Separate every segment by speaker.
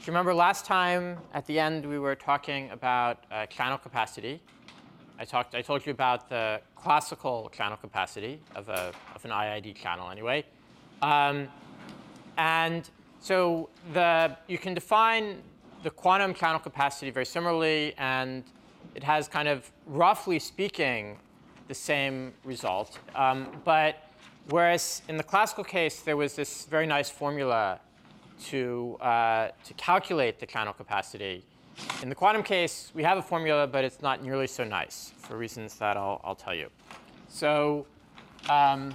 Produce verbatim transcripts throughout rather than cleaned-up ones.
Speaker 1: you remember last time at the end we were talking about uh, channel capacity. I talked. I told you about the classical channel capacity of a of an I I D channel anyway, um, and so the you can define the quantum channel capacity very similarly, and it has kind of roughly speaking the same result. Um, but whereas in the classical case there was this very nice formula to uh, to calculate the channel capacity. In the quantum case, we have a formula, but it's not nearly so nice for reasons that I'll, I'll tell you. So um,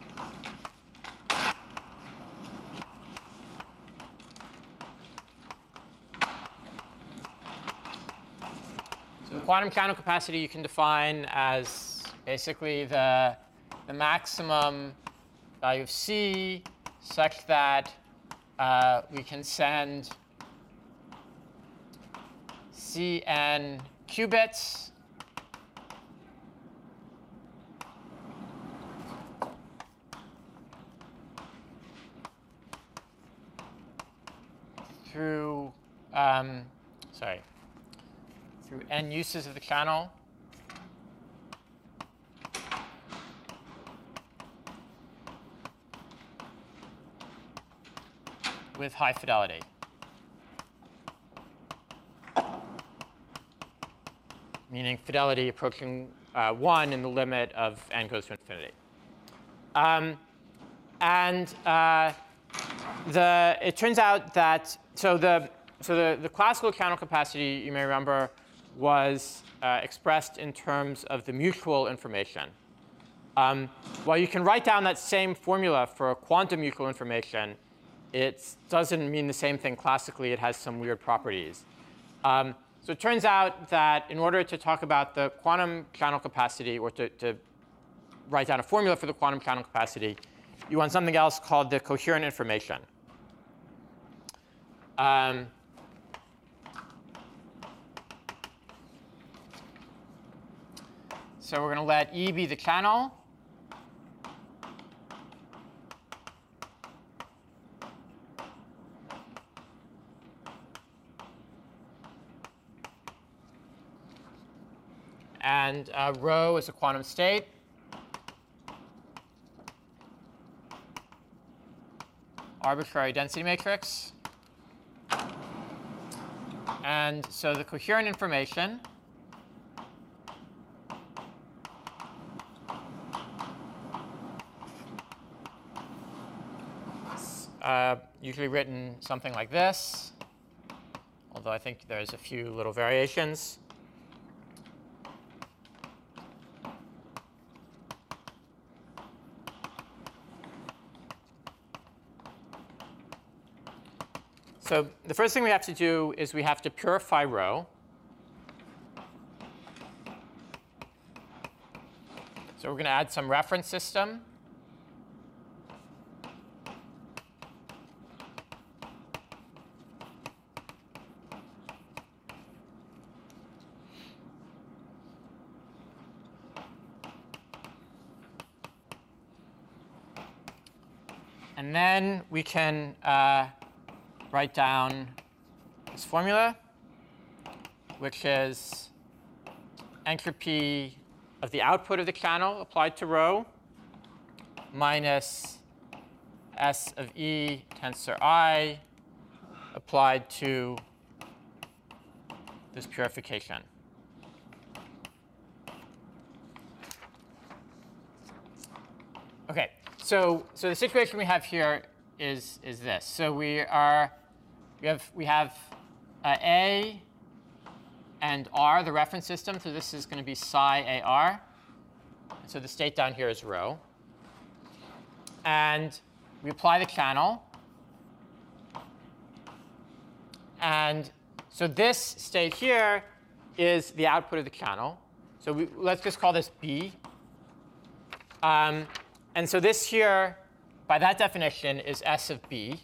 Speaker 1: so the quantum channel capacity you can define as basically the, the maximum value of C such that uh, we can send Cn qubits through, um, sorry, through n uses of the channel with high fidelity. Meaning fidelity approaching uh, one in the limit of n goes to infinity. Um, and uh, the, it turns out that, so the, so the, the classical channel capacity, you may remember, was uh, expressed in terms of the mutual information. Um, while you can write down that same formula for quantum mutual information, it doesn't mean the same thing classically. It has some weird properties. Um, So it turns out that in order to talk about the quantum channel capacity, or to, to write down a formula for the quantum channel capacity, you want something else called the coherent information. Um, so we're going to let E be the channel. And uh, rho is a quantum state. Arbitrary density matrix. And so the coherent information is uh, usually written something like this, although I think there's a few little variations. So the first thing we have to do is we have to purify rho. So we're going to add some reference system. And then we can uh, write down this formula, which is entropy of the output of the channel applied to rho minus S of E tensor I applied to this purification. OK, so, so the situation we have here is, is this. So we are We have, we have uh, A and R, the reference system. So this is going to be psi A R. And so the state down here is rho. And we apply the channel. And so this state here is the output of the channel. So we, let's just call this B. Um, and so this here, by that definition, is S of B.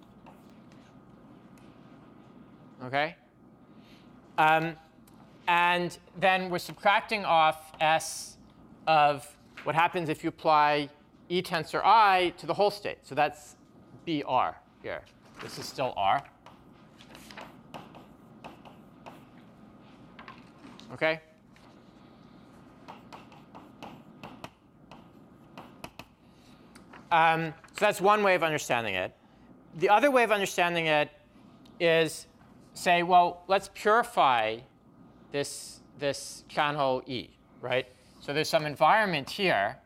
Speaker 1: OK? Um, and then we're subtracting off S of what happens if you apply E tensor I to the whole state. So that's B R here. This is still R. OK? Um, so that's one way of understanding it. The other way of understanding it is say, well, let's purify this, this channel E, right? So there's some environment here.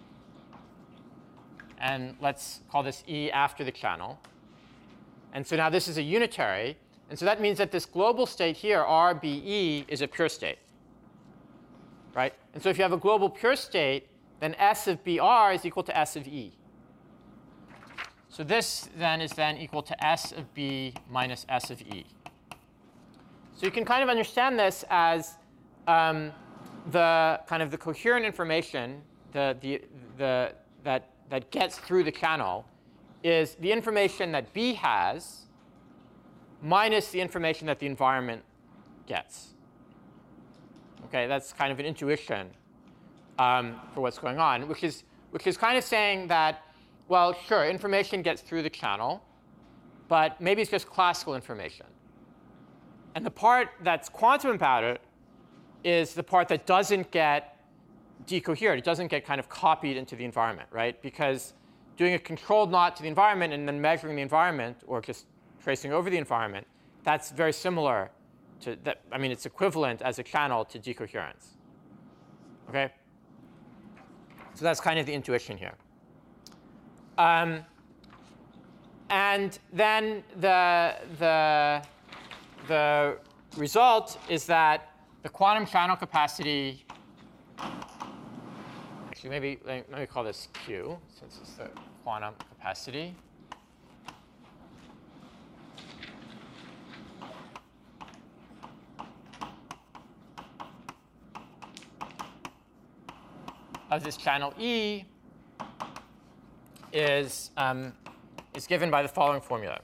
Speaker 1: And let's call this E after the channel. And so now this is a unitary. And so that means that this global state here, R B E, is a pure state, right? And so if you have a global pure state, then S of B R is equal to S of E. So this then is then equal to S of B minus S of E. So you can kind of understand this as um, the kind of the coherent information the, the, the, that, that gets through the channel is the information that B has minus the information that the environment gets. OK, that's kind of an intuition um, for what's going on, which is, which is kind of saying that, well, sure, information gets through the channel, but maybe it's just classical information. And the part that's quantum about it is the part that doesn't get decohered. It doesn't get kind of copied into the environment, right? Because doing a controlled knot to the environment and then measuring the environment, or just tracing over the environment, that's very similar to that. I mean, it's equivalent as a channel to decoherence. OK? So that's kind of the intuition here. Um, and then the, the, the result is that the quantum channel capacity, actually, maybe let me call this Q, since it's the quantum capacity. Of this channel E is, um, is given by the following formula.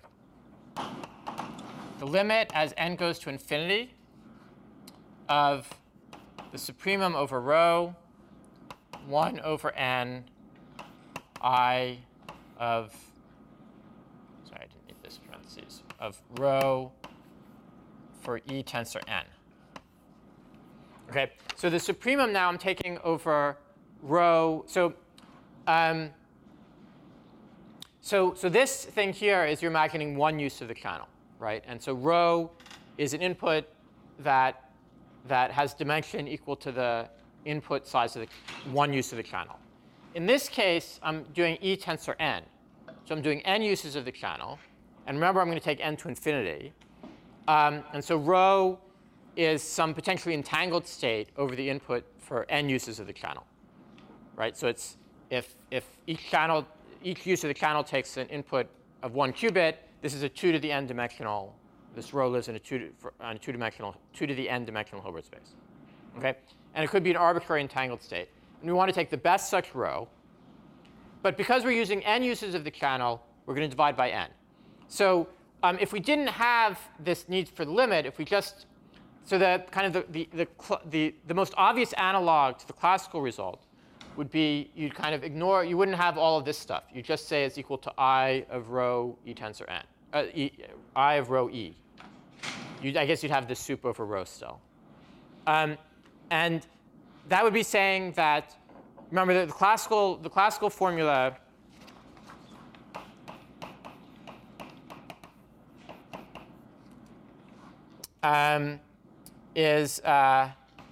Speaker 1: The limit as n goes to infinity of the supremum over rho, one over n, I of, sorry, I didn't need this parentheses, of rho for E tensor n. OK, so the supremum now I'm taking over rho. So, um, so, so this thing here is you're imagining one use of the channel, right? And so rho is an input that, that has dimension equal to the input size of the one use of the channel. In this case, I'm doing E tensor n. So I'm doing n uses of the channel. And remember, I'm going to take n to infinity. Um, and so rho is some potentially entangled state over the input for n uses of the channel. Right? So it's if, if each channel, each use of the channel takes an input of one qubit, this is a two to the n dimensional. This rho lives in a two to, for, on a two dimensional, two to the n dimensional Hilbert space. Okay? And it could be an arbitrary entangled state. And we want to take the best such rho. But because we're using n uses of the channel, we're going to divide by n. So um, if we didn't have this need for the limit, if we just, so the kind of the, the, the, the, the most obvious analog to the classical result would be you'd kind of ignore, you wouldn't have all of this stuff. You just say it's equal to I of rho E tensor n, uh, e, I of rho E. You'd, I guess you'd have this soup over rho still. Um, and that would be saying that, remember that the classical, the classical formula um, is uh,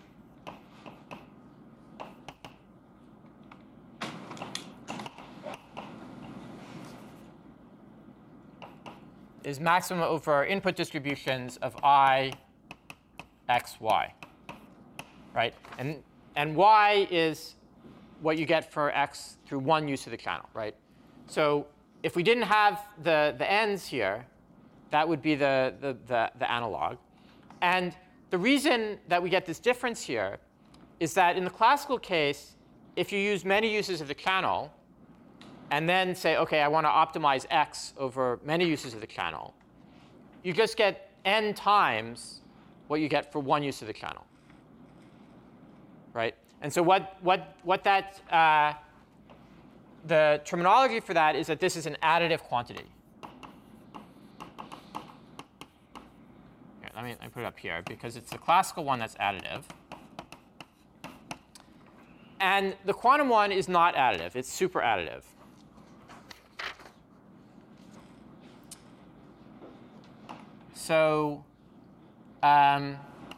Speaker 1: is maximum over input distributions of I, x, y, right? And, and y is what you get for x through one use of the channel, right? So if we didn't have the, the n's here, that would be the, the, the, the analog. And the reason that we get this difference here is that in the classical case, if you use many uses of the channel, and then say, OK, I want to optimize x over many uses of the channel, you just get n times what you get for one use of the channel, right? And so what, what, what that, uh, the terminology for that is that this is an additive quantity. Here, let me, let me put it up here, because it's the classical one that's additive. And the quantum one is not additive. It's super additive. So um,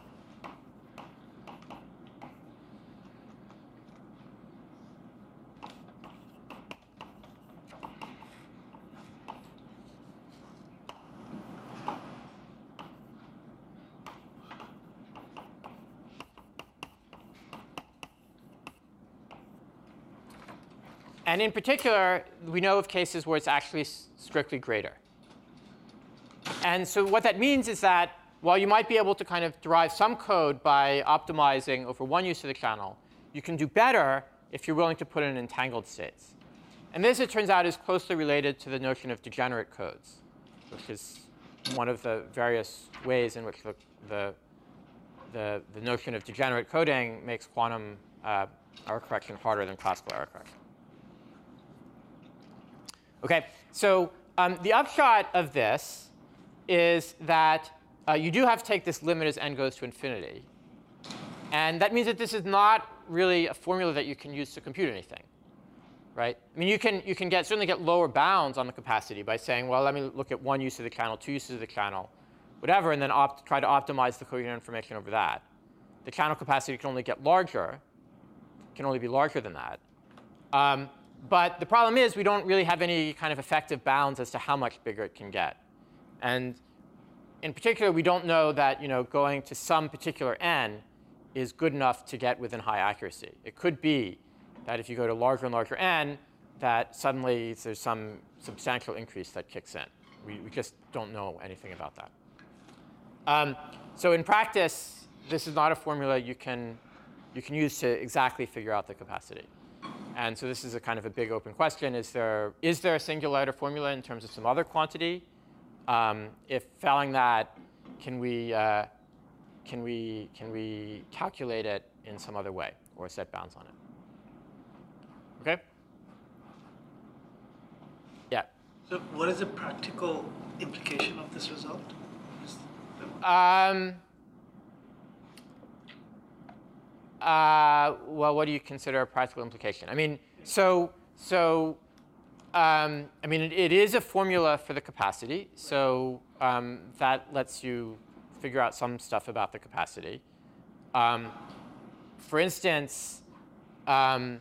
Speaker 1: and in particular, we know of cases where it's actually strictly greater. And so what that means is that while you might be able to kind of derive some code by optimizing over one use of the channel, you can do better if you're willing to put in entangled states. And this, it turns out, is closely related to the notion of degenerate codes, which is one of the various ways in which the, the, the, the notion of degenerate coding makes quantum uh, error correction harder than classical error correction. OK, so um, the upshot of this is that uh, you do have to take this limit as n goes to infinity. And that means that this is not really a formula that you can use to compute anything, right? I mean, you can, you can get, certainly get lower bounds on the capacity by saying, well, let me look at one use of the channel, two uses of the channel, whatever, and then opt, try to optimize the coherent information over that. The channel capacity can only get larger, can only be larger than that. Um, but the problem is we don't really have any kind of effective bounds as to how much bigger it can get. And in particular, we don't know that you know, going to some particular n is good enough to get within high accuracy. It could be that if you go to larger and larger n, that suddenly there's some substantial increase that kicks in. We, we just don't know anything about that. Um, so in practice, this is not a formula you can, you can use to exactly figure out the capacity. And so this is a kind of a big open question. Is there, is there a singular formula in terms of some other quantity? Um, if failing that, can we, uh, can, we, can we calculate it in some other way or set bounds on it? OK? Yeah?
Speaker 2: So what is the practical implication of this result?
Speaker 1: Um, uh, well, what do you consider a practical implication? I mean, so, so um, I mean, it, it is a formula for the capacity. So um, that lets you figure out some stuff about the capacity. Um, for instance, um,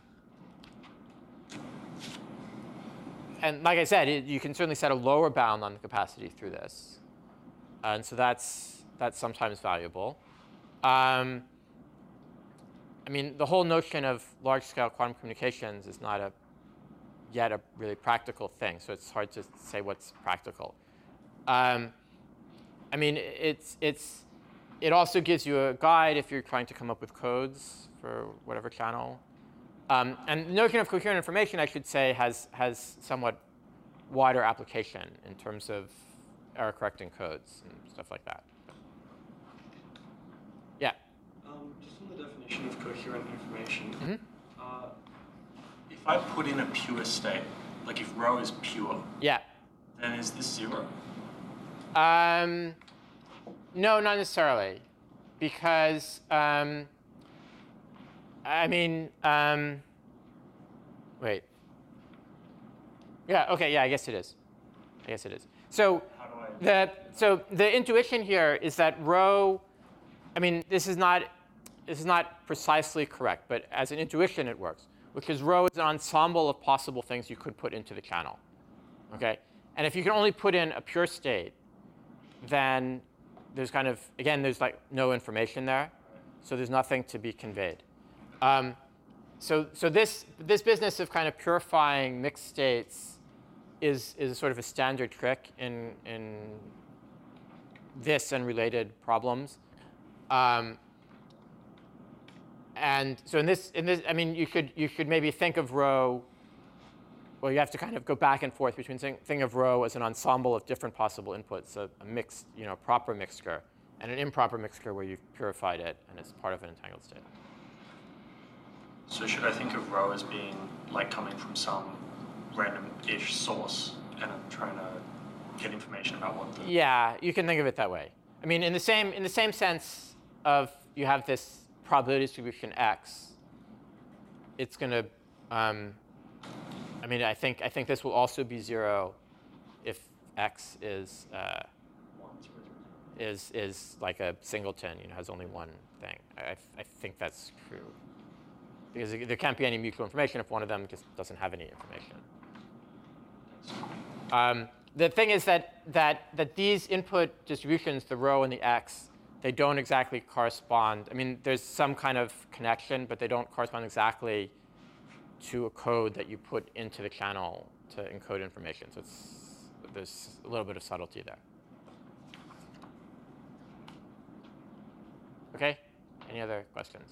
Speaker 1: and like I said, it, you can certainly set a lower bound on the capacity through this. And so that's, that's sometimes valuable. Um, I mean, the whole notion of large-scale quantum communications is not a, yet a really practical thing. So it's hard to say what's practical. Um, I mean, it's, it's, it also gives you a guide if you're trying to come up with codes for whatever channel. Um, and the notion of coherent information, I should say, has, has somewhat wider application in terms of error-correcting codes and stuff like that. Yeah?
Speaker 3: Um, just on the definition of coherent information,
Speaker 1: Mm-hmm.
Speaker 3: uh, if I put in a pure state, like if rho is pure,
Speaker 1: Yeah.
Speaker 3: then is this zero?
Speaker 1: Um, no, not necessarily. Because, um, I mean, um, wait. Yeah, OK, yeah, I guess it is. I guess it is. So
Speaker 3: How do I?
Speaker 1: the, so the intuition here is that rho, I mean, this is not, this is not precisely correct, but as an intuition, it works, which is rho is an ensemble of possible things you could put into the channel. OK? And if you can only put in a pure state, then there's kind of, again, there's like no information there. So there's nothing to be conveyed. Um, so so this, this business of kind of purifying mixed states is, is sort of a standard trick in, in this and related problems. Um, and so in this, in this, I mean, you could, you could maybe think of rho. Well, you have to kind of go back and forth between thinking of rho as an ensemble of different possible inputs, a, a mixed, you know, proper mixture, and an improper mixture where you've purified it and it's part of an entangled state.
Speaker 3: So should I think of rho as being like coming from some random-ish source, and I'm trying to get information about what the...
Speaker 1: Yeah, you can think of it that way. I mean, in the same in the same sense of you have this probability distribution x, it's going to. Um, I mean, I think I think this will also be zero if x is uh, is is like a singleton, you know, has only one thing. I I think that's true because there can't be any mutual information if one of them just doesn't have any information. Um, the thing is that that that these input distributions, the rho and the x, they don't exactly correspond. I mean, there's some kind of connection, but they don't correspond exactly to a code that you put into the channel to encode information. So it's, there's a little bit of subtlety there. OK? Any other questions?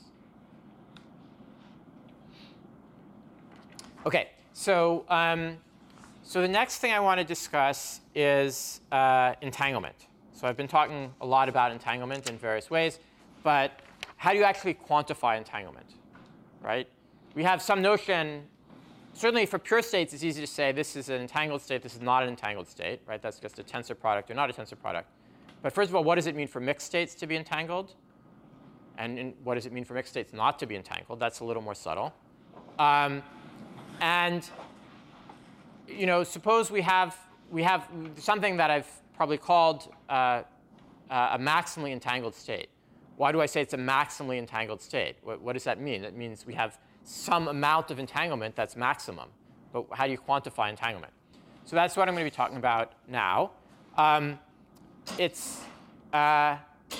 Speaker 1: OK, so, um, so the next thing I want to discuss is uh, entanglement. So I've been talking a lot about entanglement in various ways. But how do you actually quantify entanglement, right? We have some notion. Certainly for pure states, it's easy to say this is an entangled state, this is not an entangled state, right? That's just a tensor product or not a tensor product. But first of all, what does it mean for mixed states to be entangled? And in, what does it mean for mixed states not to be entangled? That's a little more subtle. Um, and you know, suppose we have we have something that I've probably called uh, uh, a maximally entangled state. Why do I say it's a maximally entangled state? What, what does that mean? That means we have some amount of entanglement that's maximum. But how do you quantify entanglement? So that's what I'm going to be talking about now. Um, it's uh,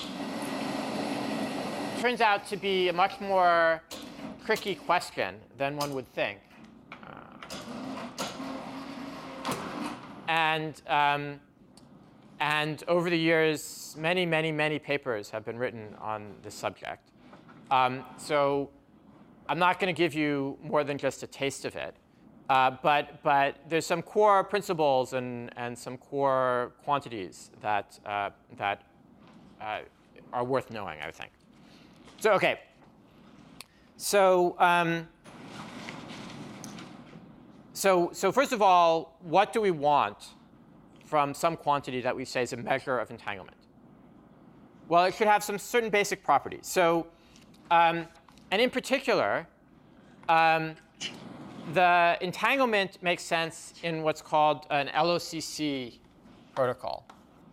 Speaker 1: turns out to be a much more tricky question than one would think. Uh, and um, and over the years, many, many, many papers have been written on this subject. Um, so I'm not going to give you more than just a taste of it. Uh, but, but there's some core principles and, and some core quantities that, uh, that uh, are worth knowing, I think. So OK. So, um, so, so first of all, what do we want from some quantity that we say is a measure of entanglement? Well, it should have some certain basic properties. So, um, and in particular, um, the entanglement makes sense in what's called an L O C C protocol.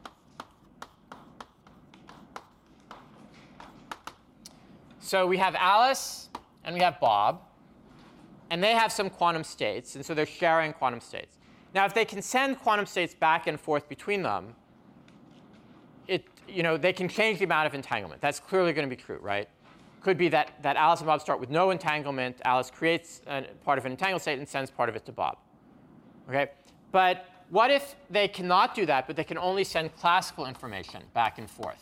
Speaker 1: So we have Alice and we have Bob. And they have some quantum states. And so they're sharing quantum states. Now, if they can send quantum states back and forth between them, it, you know, they can change the amount of entanglement. That's clearly going to be true, right? Could be that, that Alice and Bob start with no entanglement. Alice creates a, part of an entangled state and sends part of it to Bob. Okay? But what if they cannot do that, but they can only send classical information back and forth?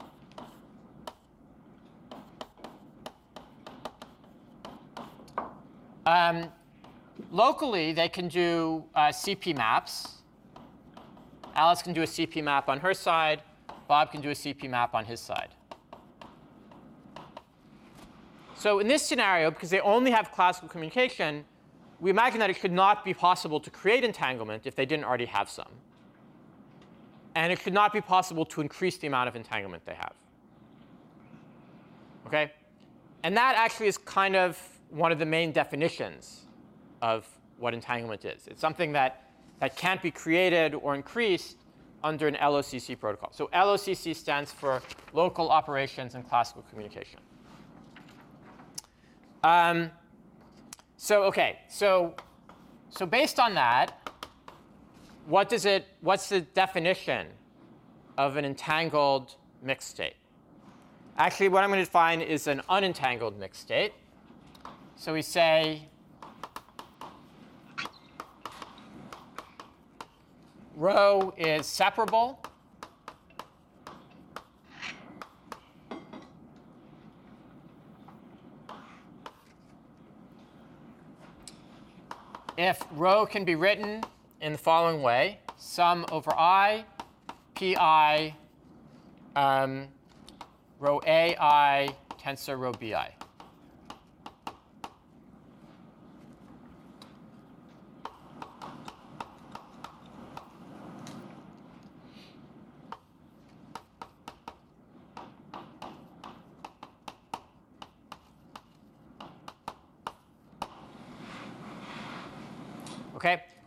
Speaker 1: Um, locally, they can do uh, C P maps. Alice can do a C P map on her side. Bob can do a C P map on his side. So in this scenario, because they only have classical communication, we imagine that it should not be possible to create entanglement if they didn't already have some. And it should not be possible to increase the amount of entanglement they have. OK? And that actually is kind of one of the main definitions of what entanglement is. It's something that, that can't be created or increased under an L O C C protocol. So L O C C stands for local operations and classical communication. Um, so OK, so, so based on that, what does it, what's the definition of an entangled mixed state? Actually, what I'm going to define is an unentangled mixed state. So we say rho is separable if rho can be written in the following way: sum over I, pi, um, rho ai tensor rho bi.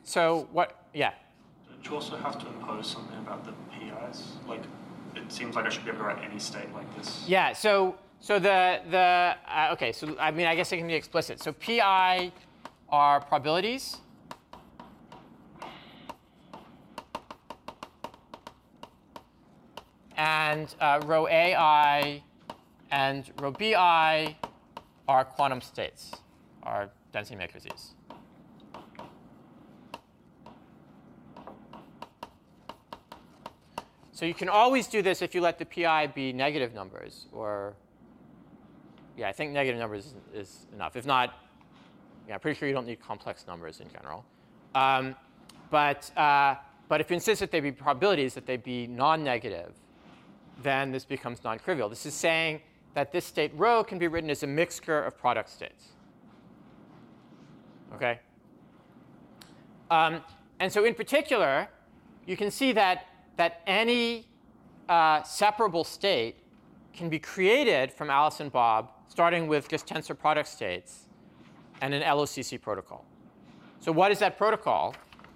Speaker 1: so what, yeah.
Speaker 3: Don't you also have to impose something about the P Is? Like, it seems like I should be able to write any state like this.
Speaker 1: Yeah, so so the, the uh, OK, so I mean, I guess it can be explicit. So P I are probabilities. And uh, row A I and row B I are quantum states, are density matrices. So you can always do this if you let the P I be negative numbers, or yeah, I think negative numbers is, is enough. If not, yeah, I'm pretty sure you don't need complex numbers in general. Um, but uh, but if you insist that they be probabilities, that they be non-negative, then this becomes non-trivial. This is saying that this state rho can be written as a mixture of product states. OK? Um, and so in particular, you can see that, that any uh, separable state can be created from Alice and Bob, starting with just tensor product states and an L O C C protocol. So what is that protocol?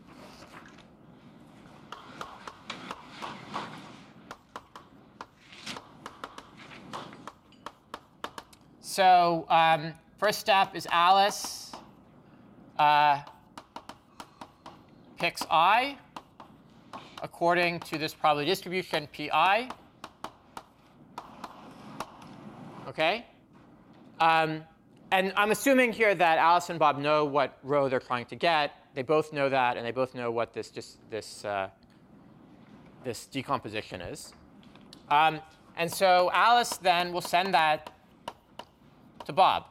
Speaker 1: So um, first step is Alice uh, picks I according to this probability distribution Pi. OK? Um, and I'm assuming here that Alice and Bob know what row they're trying to get. They both know that, and they both know what this just this uh, this decomposition is. Um, and so Alice then will send that to Bob.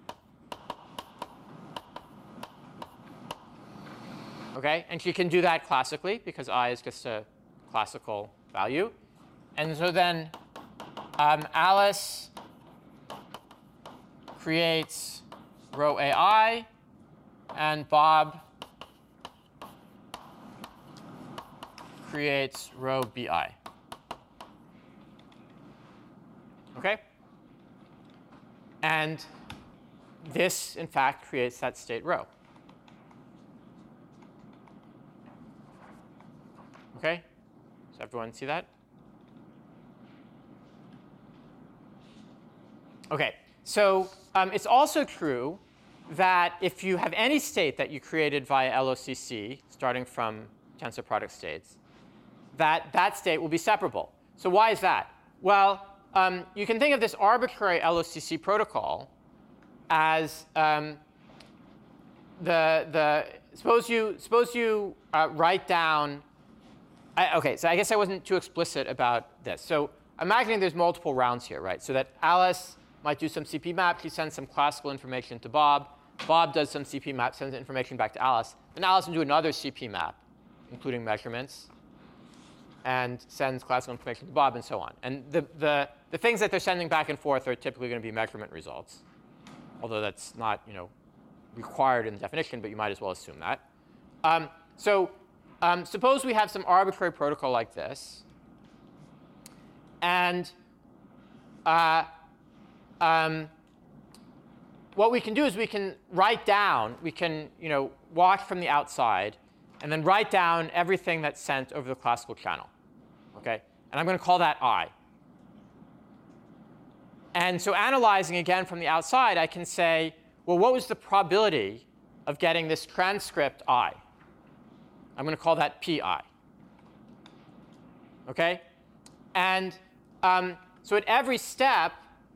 Speaker 1: OK? And she can do that classically, because I is just a classical value. And so then um, Alice creates row A I, and Bob creates row B I. OK? And this, in fact, creates that state rho. OK? Does everyone see that? OK. So um, it's also true that if you have any state that you created via L O C C, starting from tensor product states, that that state will be separable. So why is that? Well, um, you can think of this arbitrary L O C C protocol as um, the the suppose you suppose you uh, write down. I, OK, so I guess I wasn't too explicit about this. So imagining there's multiple rounds here, right? So that Alice might do some C P map. She sends some classical information to Bob. Bob does some C P map, sends information back to Alice. Then Alice will do another C P map, including measurements, and sends classical information to Bob, and so on. And the, the, the things that they're sending back and forth are typically going to be measurement results, although that's not you know, required in the definition, but you might as well assume that. Um, so um, suppose we have some arbitrary protocol like this. And uh, um, what we can do is we can write down, we can you know, watch from the outside, and then write down everything that's sent over the classical channel. Okay? And I'm going to call that I. And so analyzing again from the outside, I can say, well, what was the probability of getting this transcript I? I'm going to call that Pi. OK? And um, so at every step,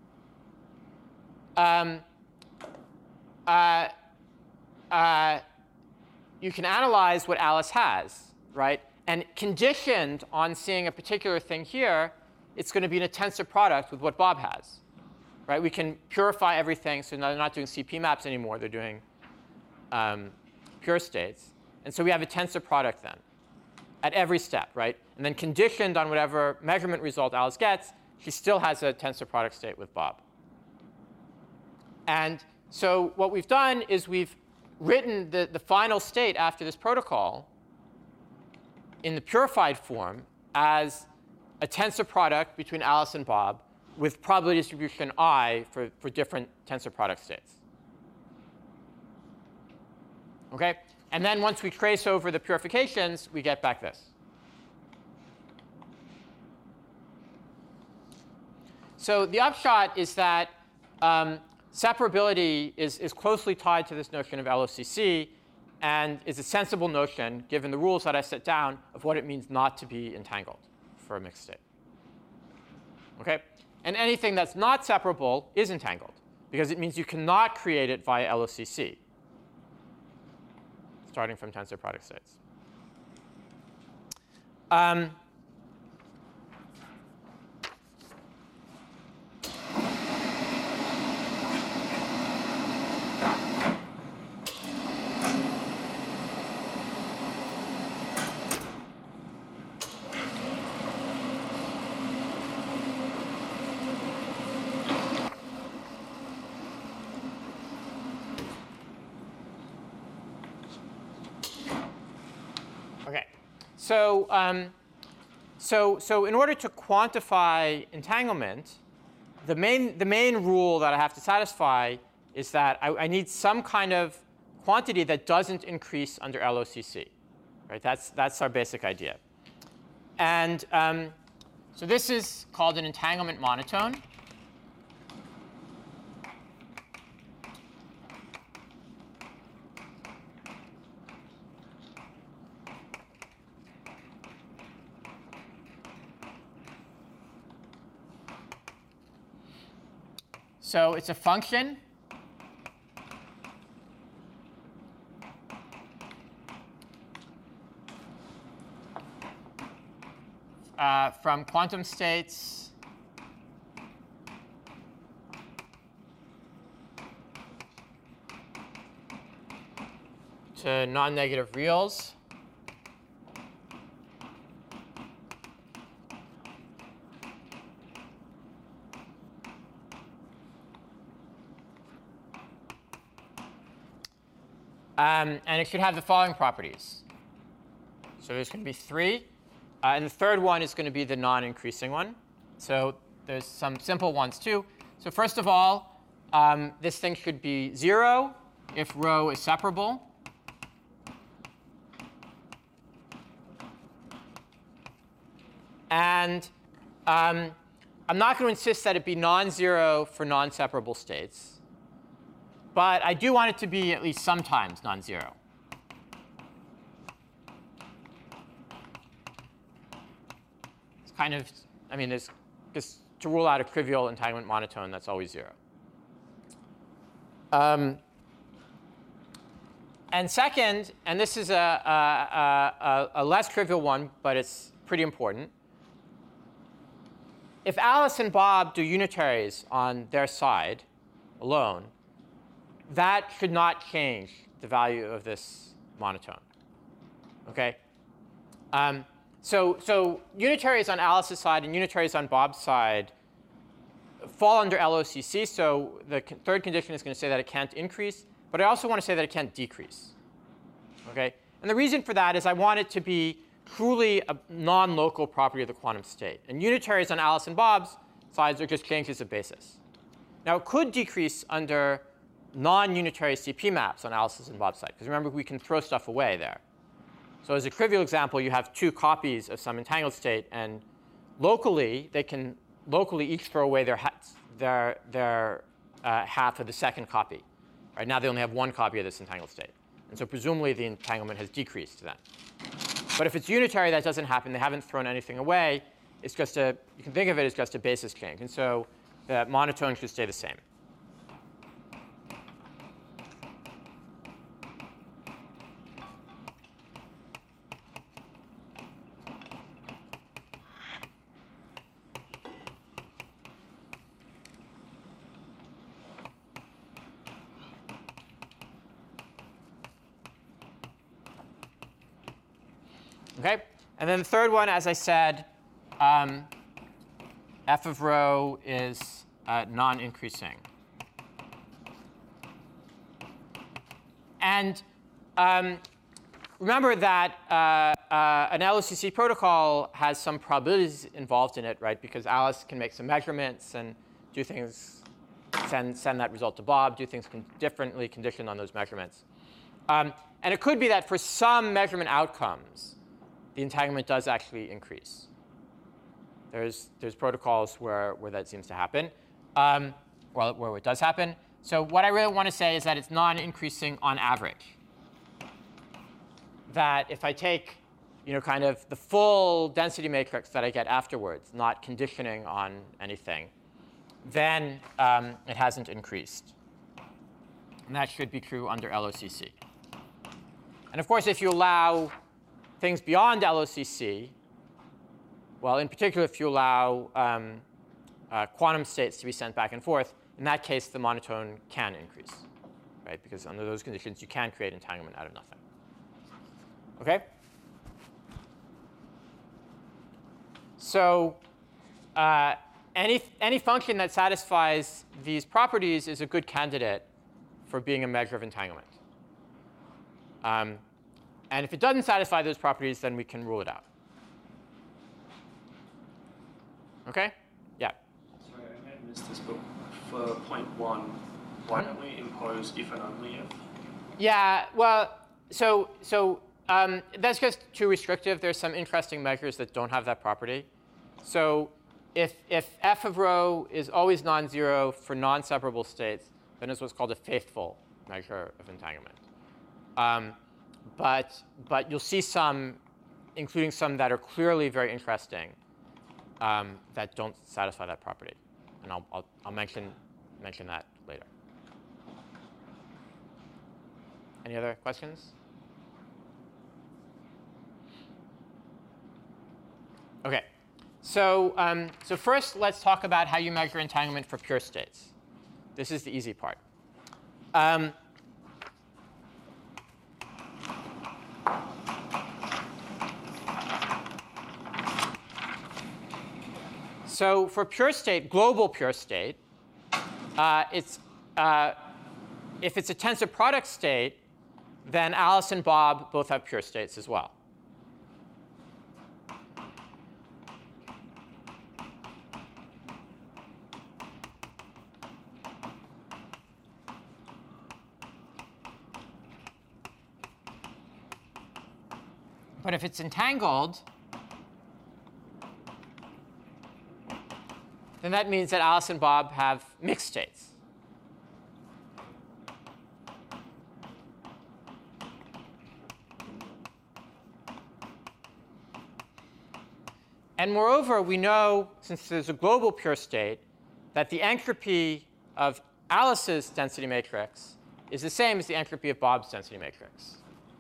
Speaker 1: um, uh, uh, you can analyze what Alice has, right? And conditioned on seeing a particular thing here, it's going to be in a tensor product with what Bob has, right? We can purify everything, so now they're not doing C P maps anymore. They're doing um, pure states. And so we have a tensor product then at every step, right? And then conditioned on whatever measurement result Alice gets, she still has a tensor product state with Bob. And so what we've done is we've written the, the final state after this protocol in the purified form as a tensor product between Alice and Bob with probability distribution I for, for different tensor product states. OK? And then once we trace over the purifications, we get back this. So the upshot is that um, separability is, is closely tied to this notion of L O C C and is a sensible notion, given the rules that I set down, of what it means not to be entangled for a mixed state. Okay? And anything that's not separable is entangled, because it means you cannot create it via L O C C, starting from tensor product states. Um, Okay, so, um, so, so in order to quantify entanglement, the main, the main rule that I have to satisfy is that I, I need some kind of quantity that doesn't increase under L O C C. Right? That's, that's our basic idea. And um, so this is called an entanglement monotone. So it's a function uh, from quantum states to non-negative reals. Um, and it should have the following properties. So there's going to be three. Uh, and the third one is going to be the non-increasing one. So there's some simple ones, too. So first of all, um, this thing should be zero if rho is separable. And um, I'm not going to insist that it be non-zero for non-separable states. But I do want it to be at least sometimes non-zero. It's kind of, I mean, there's just to rule out a trivial entanglement monotone that's always zero. Um, and second, and this is a, a, a, a less trivial one, but it's pretty important. If Alice and Bob do unitaries on their side alone, that should not change the value of this monotone. Okay? Um, so, so unitaries on Alice's side and unitaries on Bob's side fall under L O C C. So the third condition is going to say that it can't increase. But I also want to say that it can't decrease. Okay? And the reason for that is I want it to be truly a non-local property of the quantum state. And unitaries on Alice and Bob's sides are just changes of basis. Now, it could decrease under non-unitary C P maps on Alice's and Bob's side. Because remember, we can throw stuff away there. So as a trivial example, you have two copies of some entangled state. And locally, they can locally each throw away their, their, their uh, half of the second copy. Right now, they only have one copy of this entangled state. And so presumably, the entanglement has decreased then. But if it's unitary, that doesn't happen. They haven't thrown anything away. It's just a, you can think of it as just a basis change. And so the monotone should stay the same. Okay? And then the third one, as I said, um, f of rho is uh, non-increasing. And um, remember that uh, uh, an L O C C protocol has some probabilities involved in it, right? Because Alice can make some measurements and do things, send, send that result to Bob, do things con differently conditioned on those measurements. Um, and it could be that for some measurement outcomes, the entanglement does actually increase. There's, there's protocols where, where that seems to happen, um, well, where it does happen. So what I really want to say is that it's non-increasing on average. That if I take, you know, kind of the full density matrix that I get afterwards, not conditioning on anything, then um, it hasn't increased. And that should be true under L O C C. And of course, if you allow things beyond L O C C, well, in particular, if you allow um, uh, quantum states to be sent back and forth, in that case, the monotone can increase, right? Because under those conditions, you can create entanglement out of nothing. OK? So uh, any, any function that satisfies these properties is a good candidate for being a measure of entanglement. Um, and if it doesn't satisfy those properties, then we can rule it out. OK? Yeah?
Speaker 3: Sorry, I may have missed this, but for point one, why don't we impose if and only if?
Speaker 1: Yeah, well, so, so um, that's just too restrictive. There's some interesting measures that don't have that property. So if, if f of rho is always non-zero for non-separable states, then it's what's called a faithful measure of entanglement. Um, but, but you'll see some, including some that are clearly very interesting, um, that don't satisfy that property. And I'll, I'll, I'll mention, mention that later. Any other questions? OK. So, um, so first, let's talk about how you measure entanglement for pure states. This is the easy part. Um, so for pure state, global pure state, uh, it's, uh, if it's a tensor product state, then Alice and Bob both have pure states as well. But if it's entangled, then that means that Alice and Bob have mixed states. And moreover, we know, since there's a global pure state, that the entropy of Alice's density matrix is the same as the entropy of Bob's density matrix.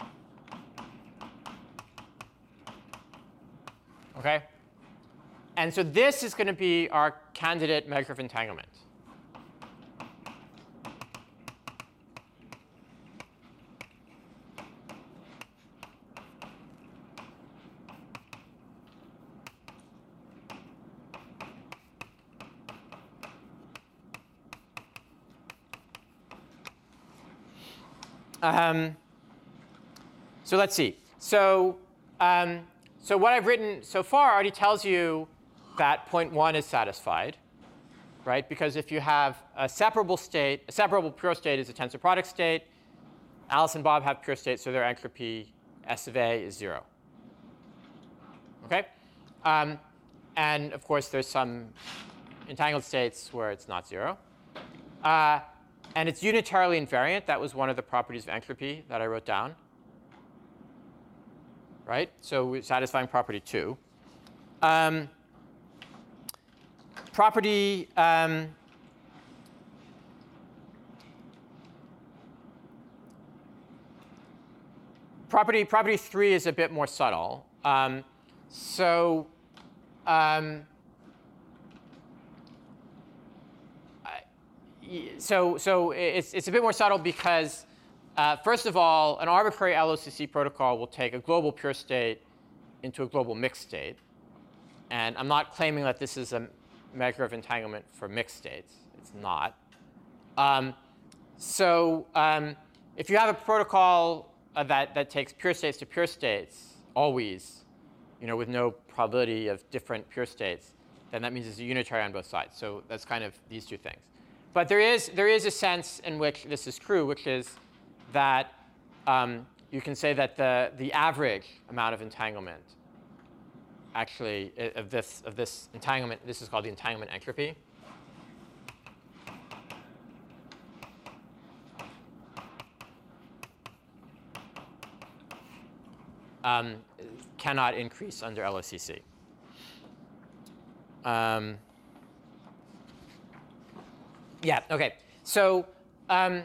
Speaker 1: OK? And so this is going to be our candidate measure of entanglement. Um, so let's see. So, um, so what I've written so far already tells you that point one is satisfied, right? Because if you have a separable state, a separable pure state is a tensor product state. Alice and Bob have pure states, so their entropy S of A is zero. OK? Um, and of course, there's some entangled states where it's not zero. Uh, And it's unitarily invariant. That was one of the properties of entropy that I wrote down. Right? So we're satisfying property two. Um, property um, property property three is a bit more subtle. Um, so um, So, so it's, it's a bit more subtle because, uh, first of all, an arbitrary L O C C protocol will take a global pure state into a global mixed state. And I'm not claiming that this is a measure of entanglement for mixed states. It's not. Um, so um, if you have a protocol uh, that, that takes pure states to pure states, always, you know, with no probability of different pure states, then that means it's a unitary on both sides. So that's kind of these two things. But there is, there is a sense in which this is true, which is that um, you can say that the, the average amount of entanglement actually of this, of this entanglement, this is called the entanglement entropy. Um, cannot increase under L O C C. Um, yeah, OK. So, um,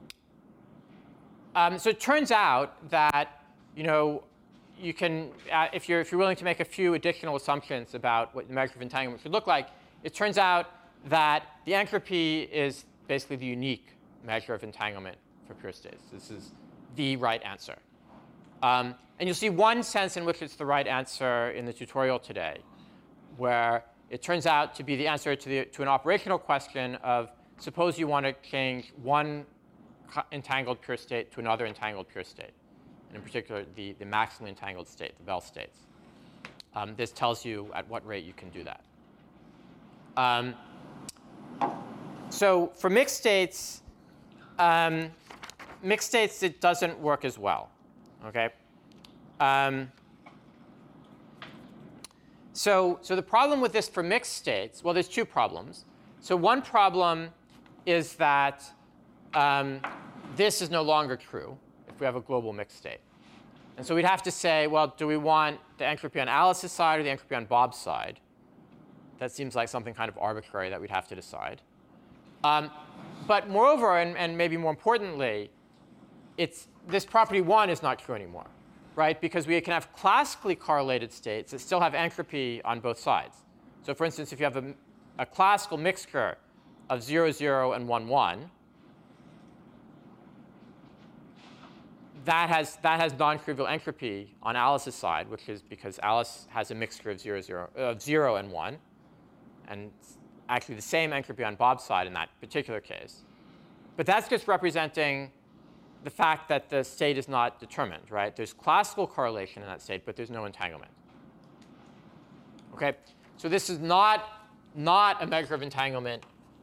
Speaker 1: um, so it turns out that, you know, you can, uh, if you're if you're willing to make a few additional assumptions about what the measure of entanglement should look like, it turns out that the entropy is basically the unique measure of entanglement for pure states. This is the right answer. Um, and you'll see one sense in which it's the right answer in the tutorial today, where it turns out to be the answer to, the, to an operational question of, suppose you want to change one entangled pure state to another entangled pure state, and in particular, the, the maximally entangled state, the Bell states. Um, this tells you at what rate you can do that. Um, so for mixed states, um, mixed states, it doesn't work as well. OK? Um, so, so the problem with this for mixed states, well, there's two problems. So one problem is that um, this is no longer true if we have a global mixed state. And so we'd have to say, well, do we want the entropy on Alice's side or the entropy on Bob's side? That seems like something kind of arbitrary that we'd have to decide. Um, but moreover, and, and maybe more importantly, it's, this property one is not true anymore, right? Because we can have classically correlated states that still have entropy on both sides. So for instance, if you have a, a classical mixture of zero, zero, and one, one, that has, that has non-trivial entropy on Alice's side, which is because Alice has a mixture of zero, zero, of zero and one, and actually the same entropy on Bob's side in that particular case. But that's just representing the fact that the state is not determined, right? There's classical correlation in that state, but there's no entanglement. OK? So this is not, not a measure of entanglement,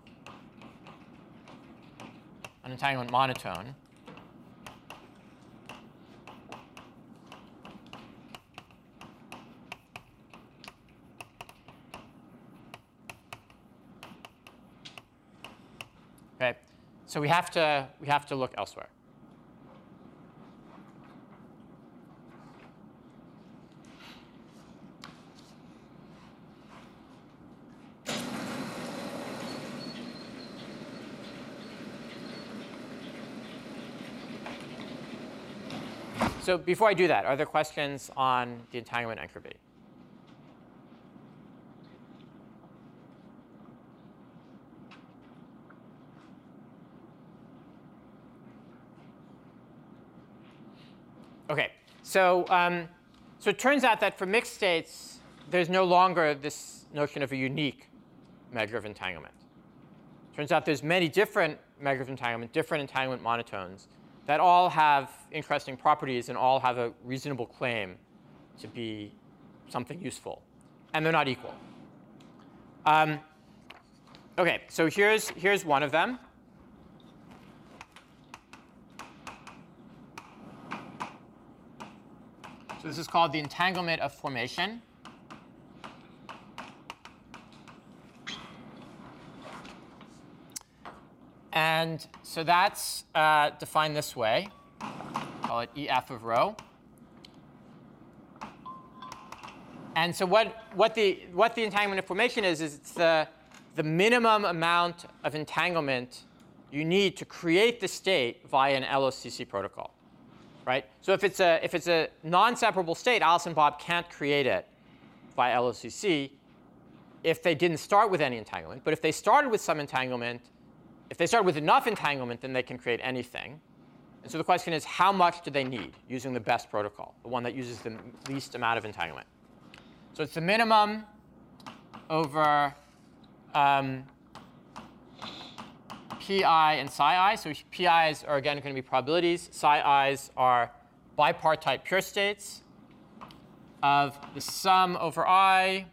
Speaker 1: an entanglement monotone. OK? So we have to, we have to look elsewhere. So before I do that, are there questions on the entanglement entropy? OK, so, um, so it turns out that for mixed states, there's no longer this notion of a unique measure of entanglement. Turns out there's many different measures of entanglement, different entanglement monotones, that all have interesting properties and all have a reasonable claim to be something useful. And they're not equal. Um, OK, so here's, here's one of them. So this is called the entanglement of formation. And so that's uh, defined this way. Call it E F of rho. And so what, what, the, what the entanglement of formation is, is it's the, the minimum amount of entanglement you need to create the state via an L O C C protocol. Right? So if it's a, if it's a non-separable state, Alice and Bob can't create it via L O C C if they didn't start with any entanglement. But if they started with some entanglement, if they start with enough entanglement, then they can create anything. And so the question is, how much do they need using the best protocol, the one that uses the least amount of entanglement? So it's the minimum over um, pi and psi I. So pi's are, again, going to be probabilities. Psi i's are bipartite pure states of the sum over I,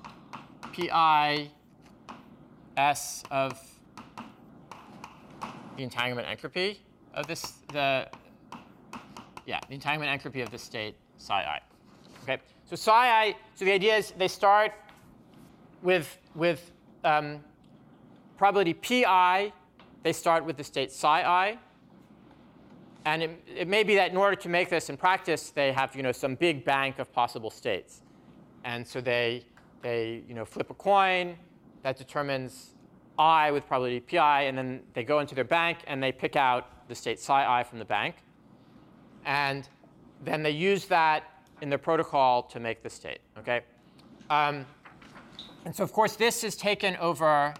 Speaker 1: pi s of the entanglement entropy of this, the Yeah, the entanglement entropy of the state psi I. Okay, so psi I. So the idea is they start with with um, probability pi. They start with the state psi I. And it, it may be that in order to make this in practice, they have you know some big bank of possible states, and so they they you know flip a coin that determines I with probability pi, and then they go into their bank and they pick out the state psi I from the bank, and then they use that in their protocol to make the state. Okay, um, and so of course this is taken over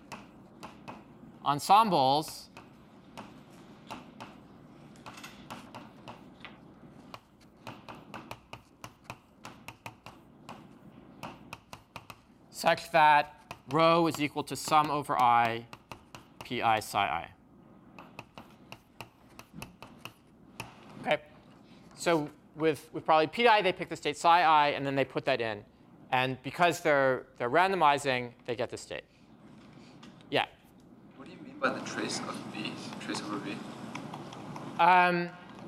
Speaker 1: ensembles. Such that rho is equal to sum over I pi psi I. Okay, so with with probability pi, they pick the state psi I, and then they put that in, and because they're they're randomizing, they get the state. Yeah.
Speaker 4: What do you mean by the trace of V? Trace over V?
Speaker 1: Um,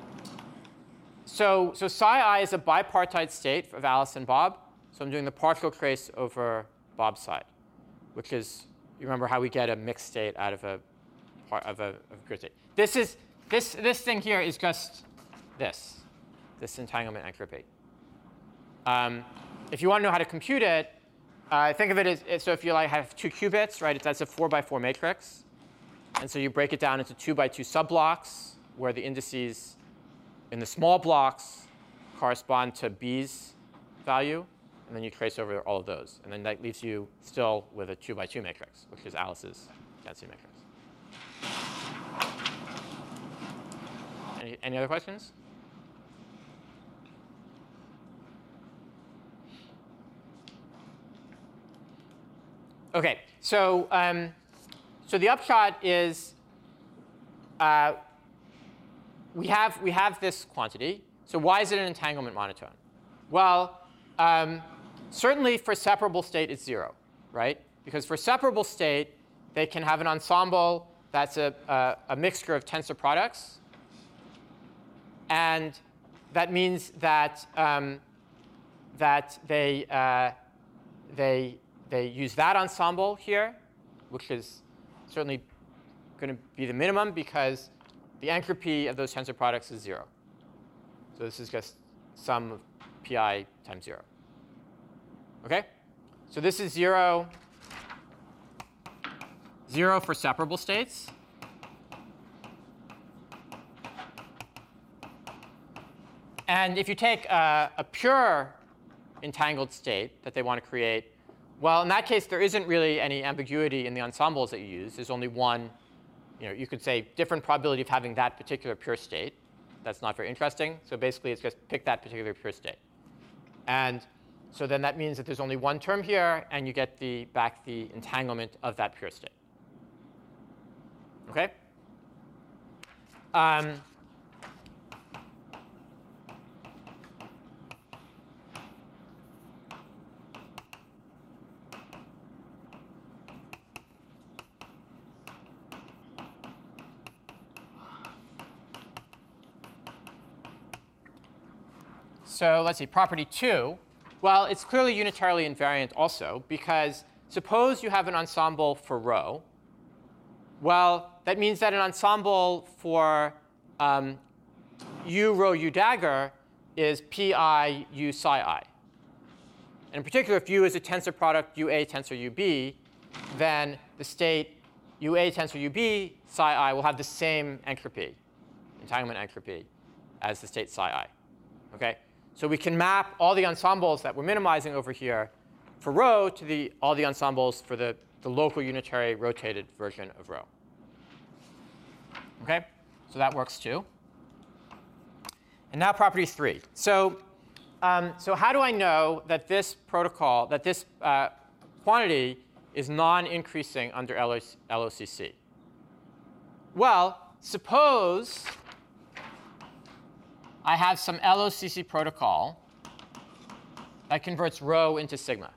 Speaker 1: so so psi I is a bipartite state of Alice and Bob. So I'm doing the partial trace over Bob's side, which is, you remember how we get a mixed state out of a part of a, of a grid state. This is this this thing here is just this, this entanglement entropy. Um, if you want to know how to compute it, uh, think of it as so if you like have two qubits, right? That's a four by four matrix, and so you break it down into two by two subblocks where the indices in the small blocks correspond to B's value. And then you trace over all of those. And then that leaves you still with a two by two matrix, which is Alice's density matrix. Any, any other questions? OK, so, um, so the upshot is uh, we, have, we have this quantity. So why is it an entanglement monotone? Well, um, certainly for separable state, it's zero, right? Because for separable state, they can have an ensemble that's a, a, a mixture of tensor products. And that means that, um, that they, uh, they, they use that ensemble here, which is certainly going to be the minimum because the entropy of those tensor products is zero. So this is just sum of pi times zero. OK? So this is zero, zero for separable states. And if you take a, a pure entangled state that they want to create, well, in that case, there isn't really any ambiguity in the ensembles that you use. There's only one. You know, you could say different probability of having that particular pure state. That's not very interesting. So basically, it's just pick that particular pure state. And so then that means that there's only one term here, and you get the, back the entanglement of that pure state. OK? Um, So let's see, property two. Well, it's clearly unitarily invariant also, because suppose you have an ensemble for rho. Well, that means that an ensemble for um, u rho u dagger is pi u psi I. And in particular, if u is a tensor product ua tensor ub, then the state ua tensor ub psi I will have the same entropy, entanglement entropy, as the state psi I. Okay? So we can map all the ensembles that we're minimizing over here for rho to the, all the ensembles for the, the local unitary rotated version of rho. OK? So that works too. And now property three. So, um, so how do I know that this protocol, that this uh, quantity is non-increasing under L O C C? Well, suppose I have some L O C C protocol that converts rho into sigma.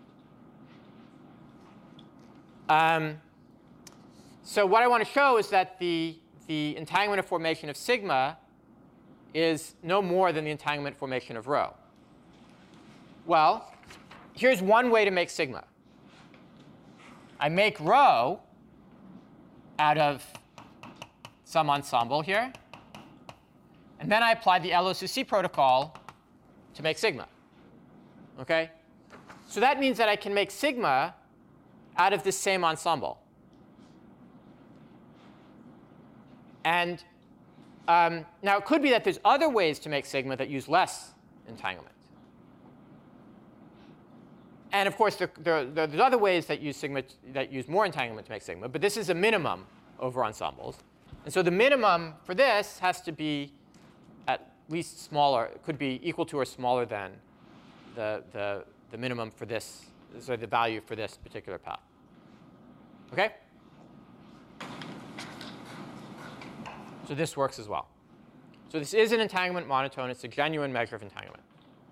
Speaker 1: Um, so what I want to show is that the, the entanglement of formation of sigma is no more than the entanglement formation of rho. Well, here's one way to make sigma. I make rho out of some ensemble here. And then I apply the L O C C protocol to make sigma. OK? So that means that I can make sigma out of this same ensemble. And um, now it could be that there's other ways to make sigma that use less entanglement. And of course, there, there, there's other ways that use sigma that use more entanglement to make sigma. But this is a minimum over ensembles. And so the minimum for this has to be at least smaller. It could be equal to or smaller than the, the, the minimum for this, so the value for this particular path. OK? So this works as well. So this is an entanglement monotone. It's a genuine measure of entanglement.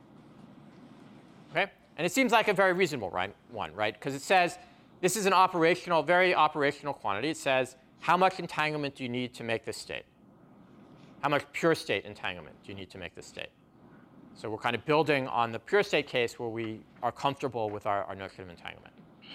Speaker 1: OK? And it seems like a very reasonable right, one, right? Because it says this is an operational, very operational quantity. It says how much entanglement do you need to make this state? How much pure state entanglement do you need to make this state? So we're kind of building on the pure state case where we are comfortable with our, our notion of entanglement.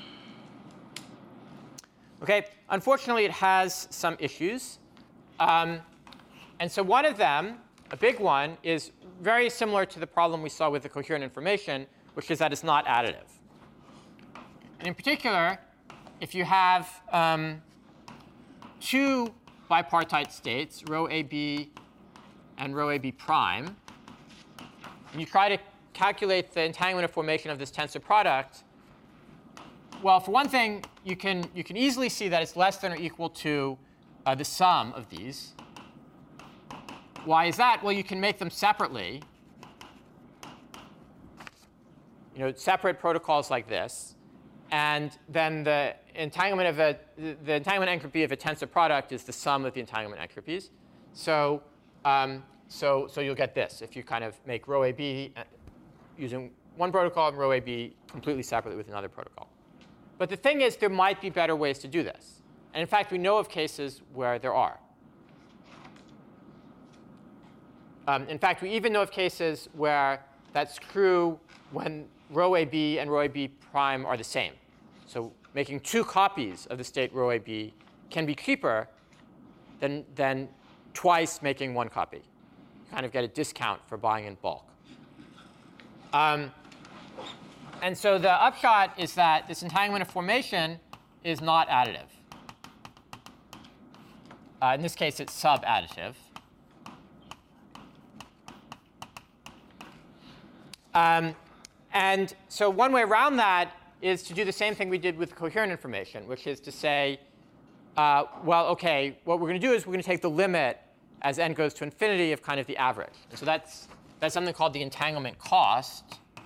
Speaker 1: OK, unfortunately, it has some issues. Um, and so one of them, a big one, is very similar to the problem we saw with the coherent information, which is that it's not additive. And in particular, if you have um, two bipartite states, rho A B and rho A B prime, and you try to calculate the entanglement of formation of this tensor product, well, for one thing, you can, you can easily see that it's less than or equal to uh, the sum of these. Why is that? Well, you can make them separately. You know, separate protocols like this. And then the entanglement of a, the entanglement entropy of a tensor product is the sum of the entanglement entropies. So, um, so, so you'll get this if you kind of make rho A B using one protocol and rho A B completely separately with another protocol. But the thing is, there might be better ways to do this. And in fact, we know of cases where there are. Um, in fact, we even know of cases where that's true when rho A B and rho A B prime are the same. So making two copies of the state rho A B can be cheaper than, than twice making one copy. You kind of get a discount for buying in bulk. Um, and so the upshot is that this entanglement of formation is not additive. Uh, in this case, it's sub-additive. Um, and so one way around that is to do the same thing we did with coherent information, which is to say, uh, well, OK, what we're going to do is we're going to take the limit as n goes to infinity of kind of the average. And so that's, that's something called the entanglement cost.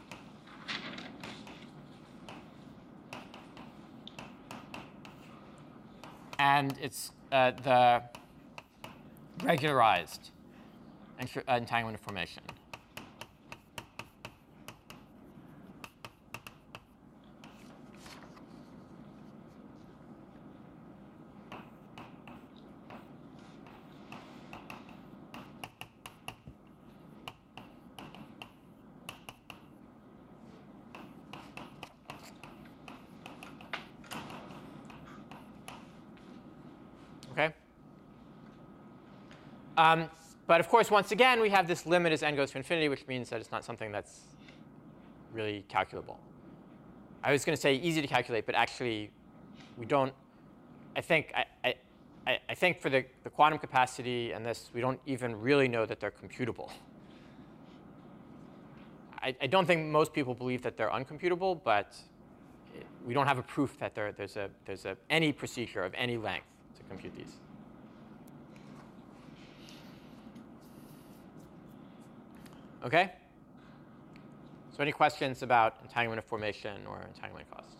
Speaker 1: And it's uh, the regularized entanglement of formation. OK? Um, but of course, once again, we have this limit as n goes to infinity, which means that it's not something that's really calculable. I was going to say easy to calculate, but actually, we don't. I think I, I, I think for the, the quantum capacity and this, we don't even really know that they're computable. I, I don't think most people believe that they're uncomputable, but we don't have a proof that there, there's a there's a any procedure of any length to compute these. OK? So any questions about entanglement of formation or entanglement cost?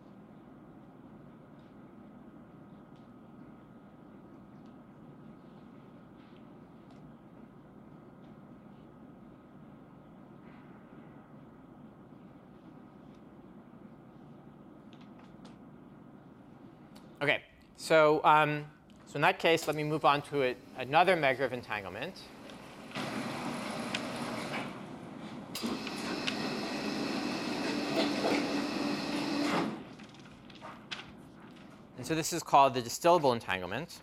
Speaker 1: OK, so, um, so in that case, let me move on to a, another measure of entanglement. And so this is called the distillable entanglement.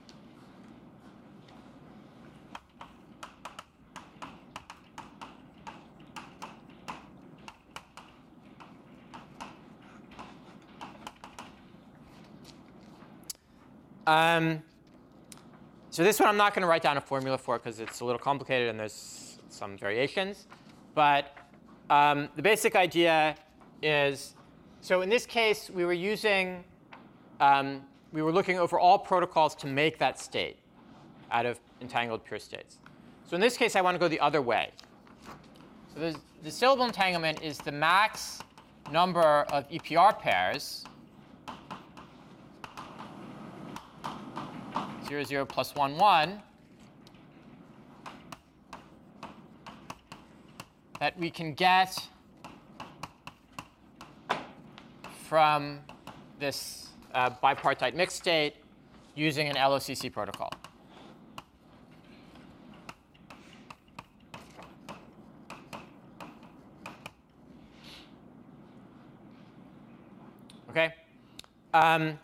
Speaker 1: Um, so this one I'm not going to write down a formula for because it's a little complicated and there's some variations. But um, the basic idea is, so in this case, we were using, um, we were looking over all protocols to make that state out of entangled pure states. So in this case, I want to go the other way. So the distillable entanglement is the max number of E P R pairs, zero, zero, plus one, one, that we can get from this uh, bipartite mixed state using an L O C C protocol. OK? Um,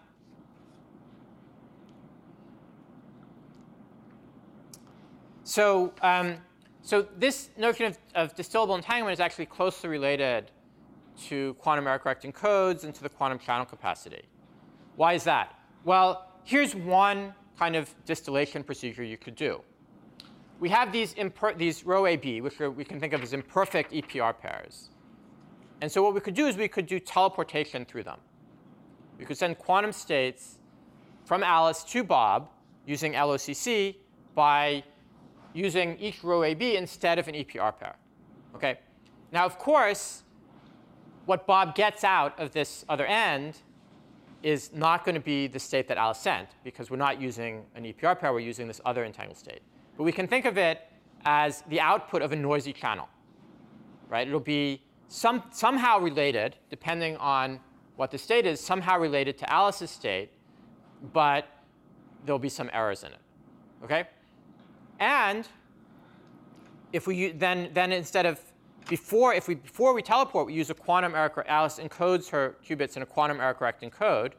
Speaker 1: So, um, so this notion of, of distillable entanglement is actually closely related to quantum error correcting codes and to the quantum channel capacity. Why is that? Well, here's one kind of distillation procedure you could do. We have these, these rho A B, which are, we can think of as imperfect E P R pairs. And so what we could do is we could do teleportation through them. We could send quantum states from Alice to Bob using L O C C by using each rho A B instead of an E P R pair. Okay? Now, of course, what Bob gets out of this other end is not going to be the state that Alice sent, because we're not using an E P R pair. We're using this other entangled state. But we can think of it as the output of a noisy channel. Right? It'll be some, somehow related, depending on what the state is, somehow related to Alice's state, but there'll be some errors in it. Okay? And if we then, then instead of before, if we before we teleport, we use a quantum error correct. Alice encodes her qubits in a quantum error correcting code,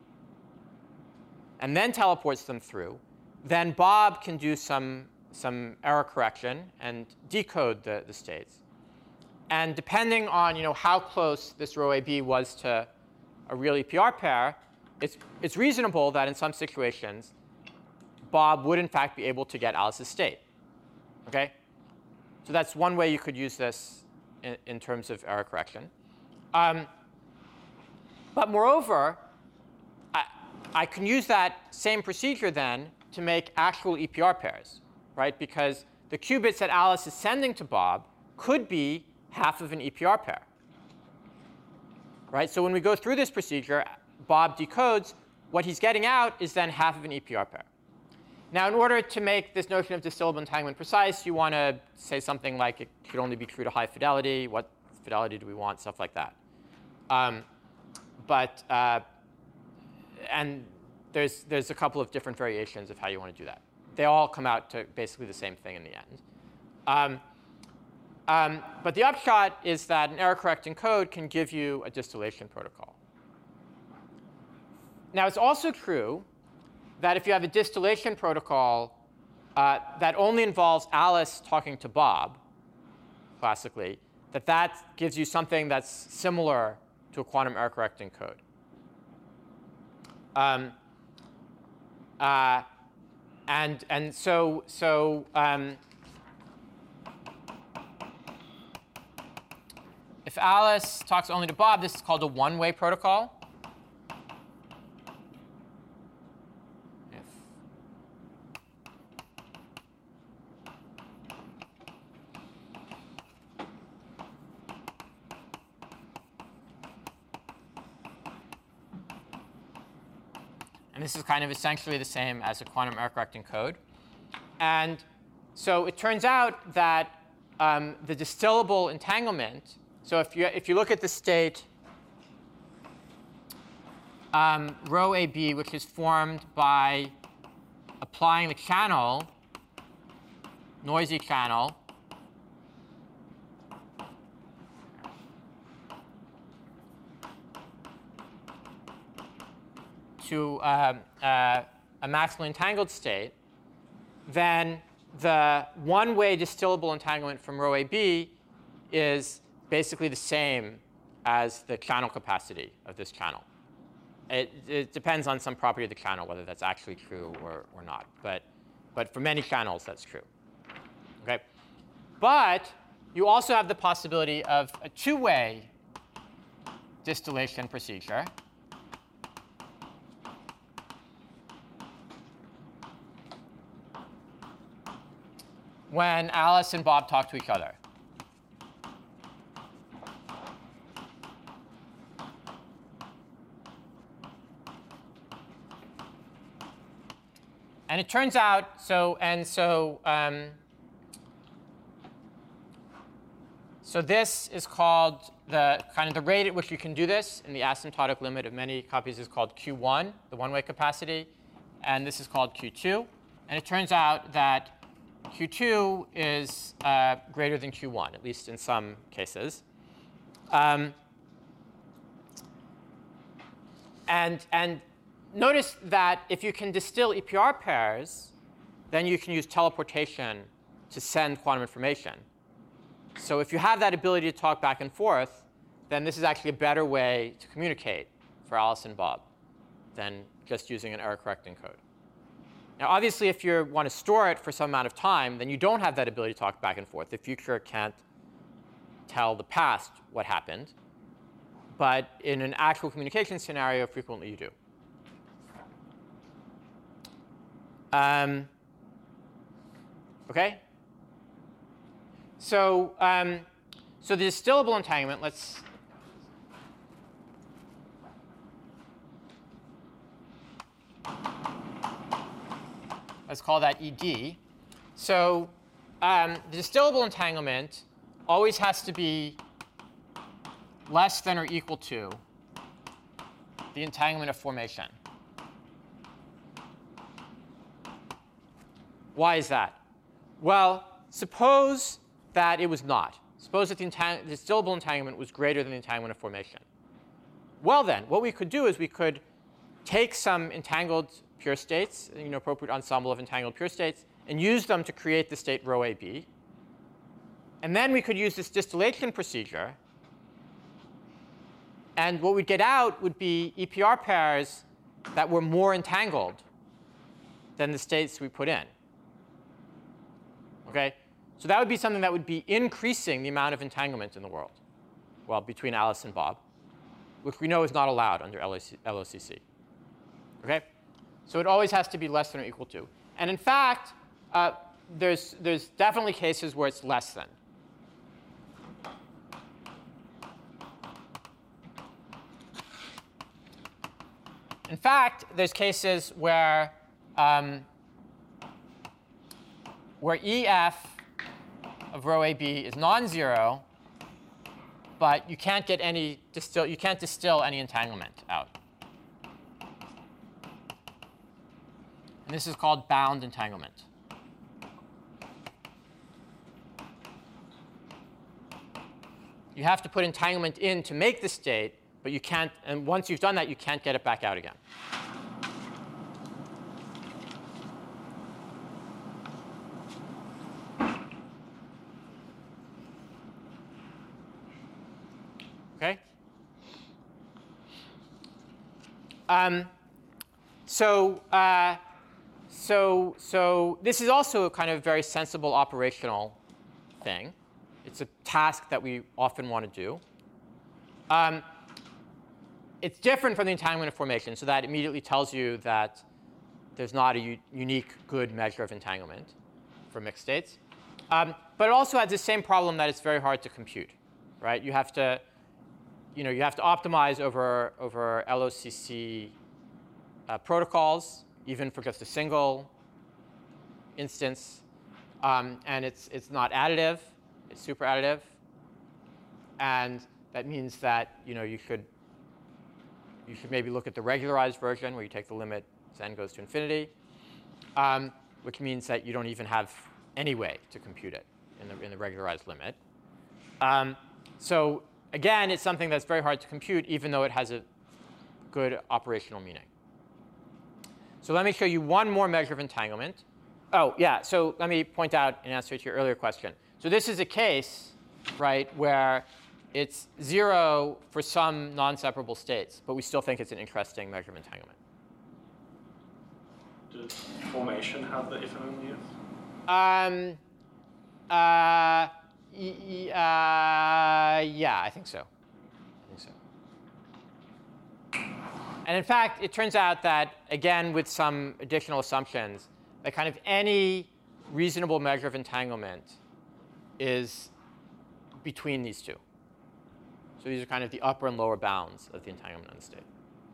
Speaker 1: and then teleports them through. Then Bob can do some some error correction and decode the, the states. And depending on you know how close this rho A B was to a real E P R pair, it's it's reasonable that in some situations Bob would in fact be able to get Alice's state. Okay? So that's one way you could use this in, in terms of error correction. Um, but moreover, I, I can use that same procedure then to make actual E P R pairs, right? Because the qubits that Alice is sending to Bob could be half of an E P R pair. Right? So when we go through this procedure, Bob decodes. What he's getting out is then half of an E P R pair. Now, in order to make this notion of distillable entanglement precise, you want to say something like it should only be true to high fidelity. What fidelity do we want? Stuff like that. Um, but uh, and there's there's a couple of different variations of how you want to do that. They all come out to basically the same thing in the end. Um, um, but the upshot is that an error correcting code can give you a distillation protocol. Now, it's also true that if you have a distillation protocol uh, that only involves Alice talking to Bob, classically, that that gives you something that's similar to a quantum error correcting code. Um, uh, and and so so um, if Alice talks only to Bob, this is called a one-way protocol. And this is kind of essentially the same as a quantum error correcting code. And so it turns out that um, the distillable entanglement, so if you, if you look at the state um, rho A B, which is formed by applying the channel, noisy channel, to um, uh, a maximally entangled state, then the one-way distillable entanglement from rho A B is basically the same as the channel capacity of this channel. It, it depends on some property of the channel, whether that's actually true or, or not. But, but for many channels, that's true. Okay? But you also have the possibility of a two-way distillation procedure. When Alice and Bob talk to each other. And it turns out, so, and so, um, so this is called the kind of the rate at which you can do this in the asymptotic limit of many copies is called Q one, the one-way capacity. And this is called Q two. And it turns out that Q two is uh, greater than Q one, at least in some cases. Um, and, and notice that if you can distill E P R pairs, then you can use teleportation to send quantum information. So if you have that ability to talk back and forth, then this is actually a better way to communicate for Alice and Bob than just using an error-correcting code. Now, obviously, if you want to store it for some amount of time, then you don't have that ability to talk back and forth. The future can't tell the past what happened. But in an actual communication scenario, frequently you do. Um, OK? So, um, so the distillable entanglement, let's let's call that E D. So um, the distillable entanglement always has to be less than or equal to the entanglement of formation. Why is that? Well, suppose that it was not. Suppose that the, entang the distillable entanglement was greater than the entanglement of formation. Well, then, what we could do is we could take some entangled pure states, you know, appropriate ensemble of entangled pure states, and use them to create the state rho A B. And then we could use this distillation procedure. And what we'd get out would be E P R pairs that were more entangled than the states we put in. Okay? So that would be something that would be increasing the amount of entanglement in the world, well, between Alice and Bob, which we know is not allowed under L O C C. Okay? So it always has to be less than or equal to. And in fact, uh, there's, there's definitely cases where it's less than. In fact, there's cases where, um, where E F of rho A B is non-zero, but you can't get any distill, you can't distill any entanglement out. And this is called bound entanglement. You have to put entanglement in to make the state, but you can't, and once you've done that, you can't get it back out again. OK? Um, so, uh, so, so this is also a kind of very sensible operational thing. It's a task that we often want to do. Um, it's different from the entanglement of formation, so that immediately tells you that there's not a unique good measure of entanglement for mixed states. Um, but it also has the same problem that it's very hard to compute, right? You have to, you know, you have to optimize over, over L O C C uh, protocols, even for just a single instance. Um, and it's, it's not additive. It's super additive. And that means that, you know, you should, you should maybe look at the regularized version, where you take the limit as n goes to infinity, um, which means that you don't even have any way to compute it in the, in the regularized limit. Um, so again, it's something that's very hard to compute, even though it has a good operational meaning. So let me show you one more measure of entanglement. Oh, yeah, so let me point out in answer to your earlier question. So this is a case, right, where it's zero for some non-separable states, but we still think it's an interesting measure of entanglement.
Speaker 3: Does formation have the if and only if?
Speaker 1: Um, uh, y y uh, yeah, I think so. I think so. And in fact, it turns out that, again, with some additional assumptions, that kind of any reasonable measure of entanglement is between these two. So these are kind of the upper and lower bounds of the entanglement on the state.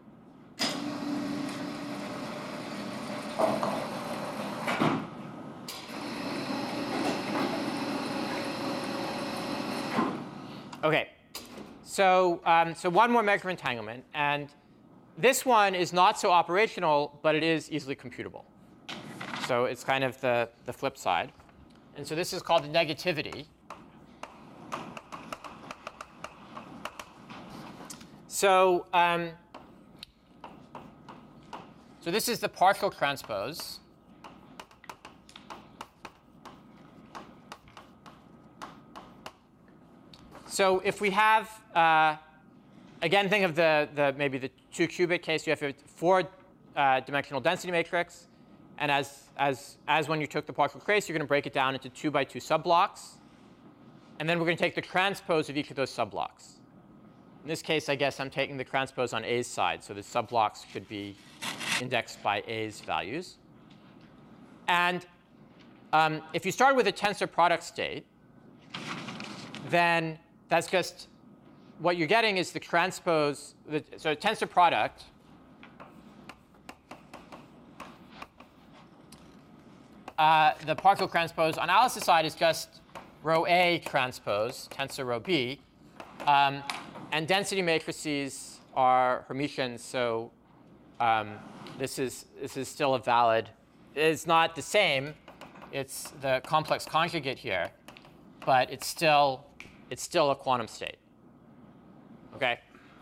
Speaker 1: OK, so, um, so one more measure of entanglement. And this one is not so operational, but it is easily computable. So it's kind of the, the flip side. And so this is called the negativity. So, um, so this is the partial transpose. So if we have, uh, again, think of the, the maybe the two qubit case. You have a four uh, dimensional density matrix. And as, as, as when you took the partial trace, you're going to break it down into two by two subblocks. And then we're going to take the transpose of each of those subblocks. In this case, I guess I'm taking the transpose on A's side. So the subblocks could be indexed by A's values. And um, if you start with a tensor product state, then that's just what you're getting is the transpose. The, so a tensor product Uh, the partial transpose on Alice's side is just row A transpose, tensor row B. Um, and density matrices are Hermitians, so um, this is this is still a valid. It's not the same. It's the complex conjugate here, but it's still it's still a quantum state. Okay.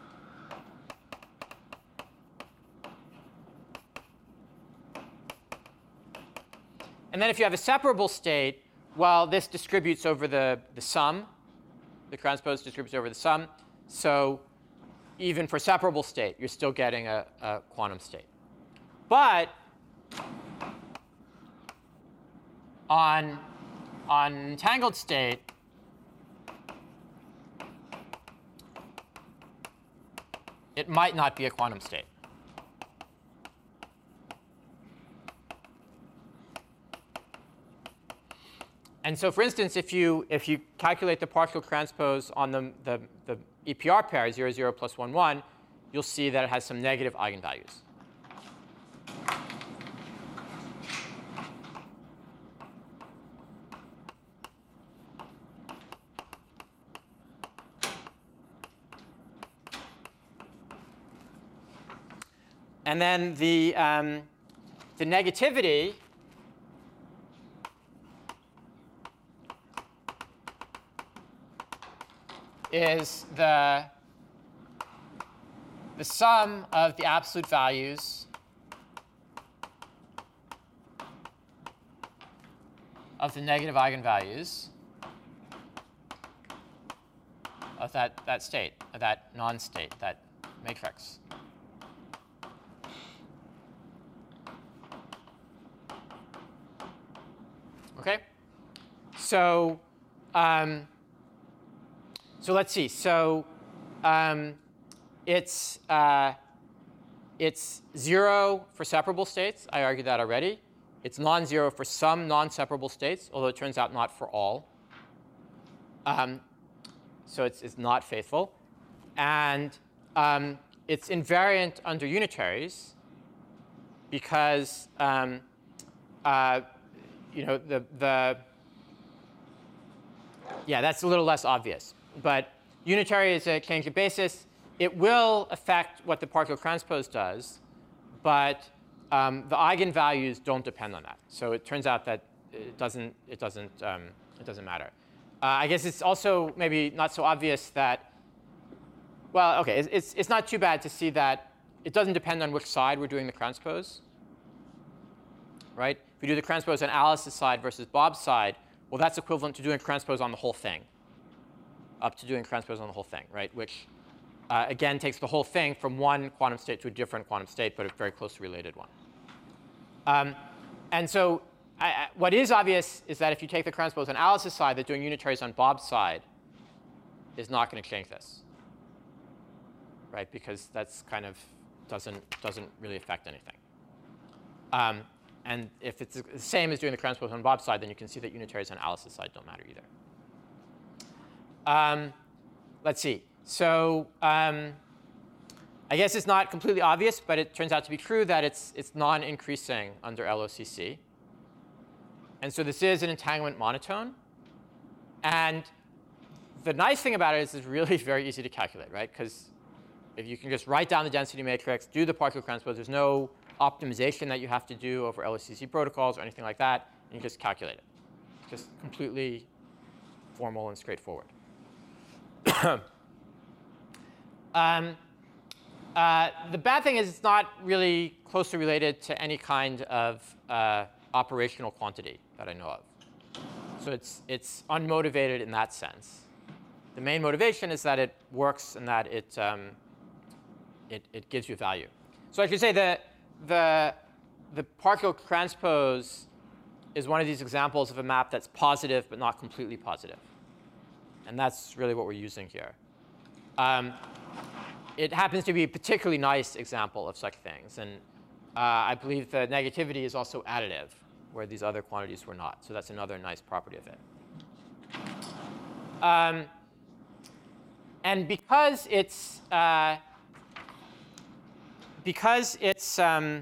Speaker 1: And then if you have a separable state, well, this distributes over the, the sum. The transpose distributes over the sum. So even for separable state, you're still getting a, a quantum state. But on, on entangled state, it might not be a quantum state. And so, for instance, if you, if you calculate the partial transpose on the, the, the E P R pair, zero, zero, plus one, one, you'll see that it has some negative eigenvalues. And then the, um, the negativity is the, the sum of the absolute values of the negative eigenvalues of that, that state, of that non-state, that matrix. OK? So, um, so let's see. So um, it's, uh, it's zero for separable states. I argued that already. It's non-zero for some non-separable states, although it turns out not for all. Um, so it's, it's not faithful. And um, it's invariant under unitaries because um, uh, you know, the, the yeah, that's a little less obvious. But unitary is a change of basis. It will affect what the partial transpose does, but um, the eigenvalues don't depend on that. So it turns out that it doesn't, it doesn't, um, it doesn't matter. Uh, I guess it's also maybe not so obvious that, well, OK, it's, it's, it's not too bad to see that it doesn't depend on which side we're doing the transpose. right? If we do the transpose on Alice's side versus Bob's side, well, that's equivalent to doing transpose on the whole thing, up to doing transpose on the whole thing, right? Which, uh, again, takes the whole thing from one quantum state to a different quantum state, but a very closely related one. Um, and so I, I, what is obvious is that if you take the transpose on Alice's side, that doing unitaries on Bob's side is not going to change this, right? Because that's kind of doesn't, doesn't really affect anything. Um, and if it's the same as doing the transpose on Bob's side, then you can see that unitaries on Alice's side don't matter either. Um, let's see. So um, I guess it's not completely obvious, but it turns out to be true that it's, it's non-increasing under L O C C. And so this is an entanglement monotone. And the nice thing about it is it's really very easy to calculate, right? Because if you can just write down the density matrix, do the partial transpose, there's no optimization that you have to do over L O C C protocols or anything like that, and you just calculate it. It's just completely formal and straightforward. um, uh, the bad thing is it's not really closely related to any kind of uh, operational quantity that I know of. So it's, it's unmotivated in that sense. The main motivation is that it works and that it, um, it, it gives you value. So I should say that the, the partial transpose is one of these examples of a map that's positive but not completely positive. And that's really what we're using here. Um, it happens to be a particularly nice example of such things. And uh, I believe the negativity is also additive, where these other quantities were not. So that's another nice property of it. Um, and because it's uh, because it's um,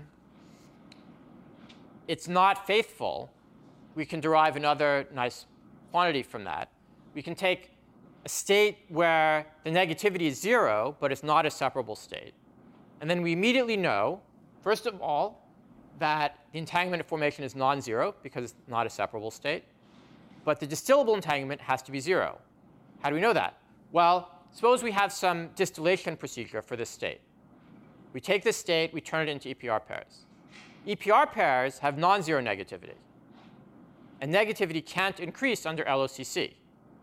Speaker 1: it's not faithful, we can derive another nice quantity from that. We can take a state where the negativity is zero, but it's not a separable state. And then we immediately know, first of all, that the entanglement formation is non-zero because it's not a separable state. But the distillable entanglement has to be zero. How do we know that? Well, suppose we have some distillation procedure for this state. We take this state, we turn it into E P R pairs. E P R pairs have non-zero negativity. And negativity can't increase under L O C C.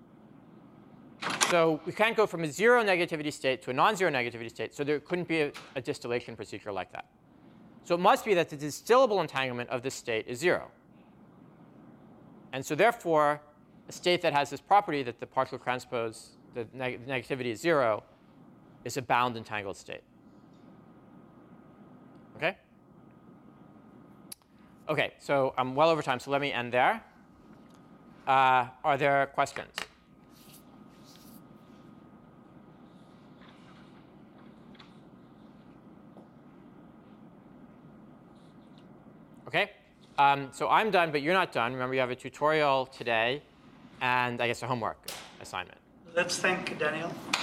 Speaker 1: So we can't go from a zero negativity state to a non-zero negativity state, so there couldn't be a, a distillation procedure like that. So it must be that the distillable entanglement of this state is zero. And so therefore, a state that has this property that the partial transpose, the, neg the negativity is zero, is a bound entangled state. OK? OK, so I'm well over time, so let me end there. Uh, are there questions? OK, um, so I'm done, but you're not done. Remember, you have a tutorial today and I guess a homework assignment.
Speaker 2: Let's thank Daniel.